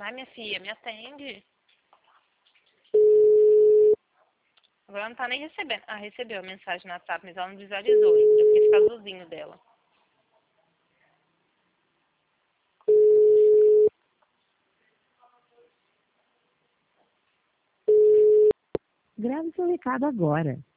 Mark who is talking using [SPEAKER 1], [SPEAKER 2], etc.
[SPEAKER 1] Ai, minha filha, me atende. Agora ela não tá nem recebendo. Ah, recebeu a mensagem no WhatsApp, mas ela não visualizou ainda, porque fica azulzinho dela.
[SPEAKER 2] Grave seu recado agora.